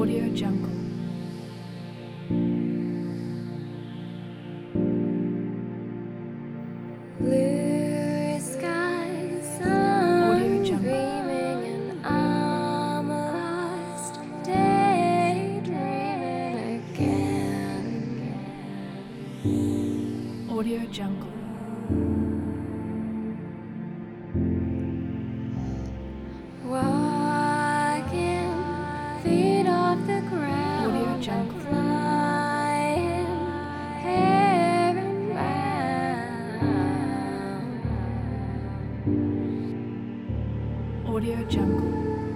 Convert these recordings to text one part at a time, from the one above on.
Audio Jungle. Blue skies, Audio Jungle. sunbeaming, and I'm lost, daydreaming again. Audio Jungle. Walking, feet off the ground, Audio Jungle. I'm flying, hair and round. Audio Jungle.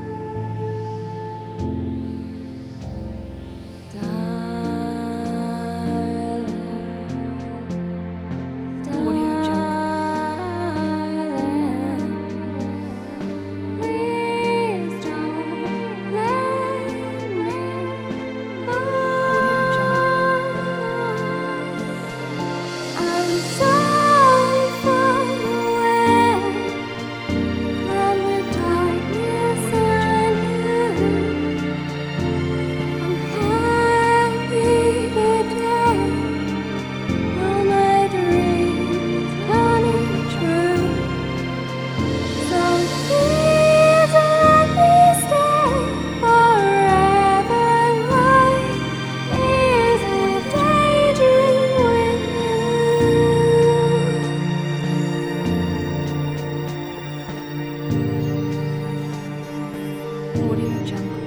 Audio Jungle.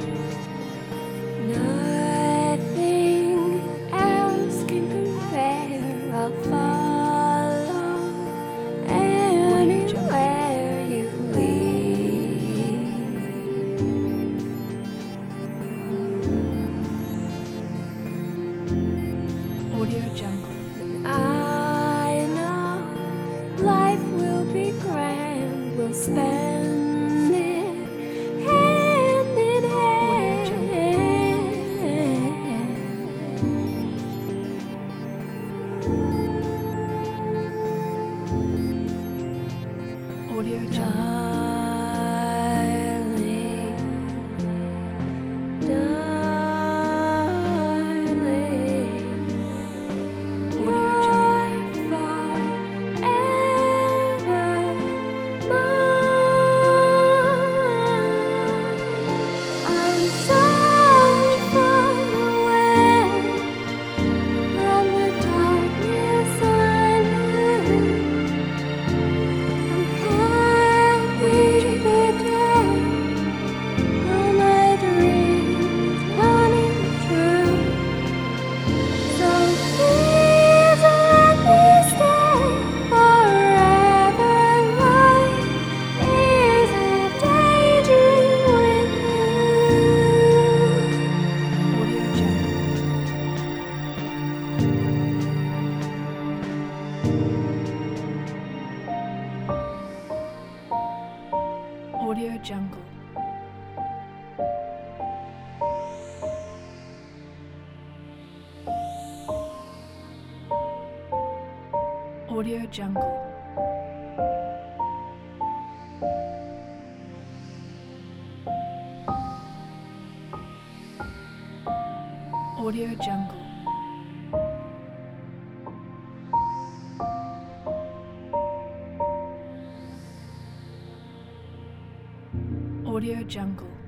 Nothing else can compare. I'll follow anywhere you lead. Audio Jungle. I know life will be grand. We'll spend it hand in hand. Audio Jungle. Audio Jungle. Audio Jungle. Audio Jungle. Audio Jungle.